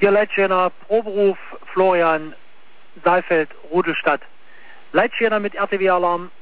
Hier Leitschäner, Proberuf, Florian, Saalfeld, Rudelstadt. Leitschäner mit RTW-Alarm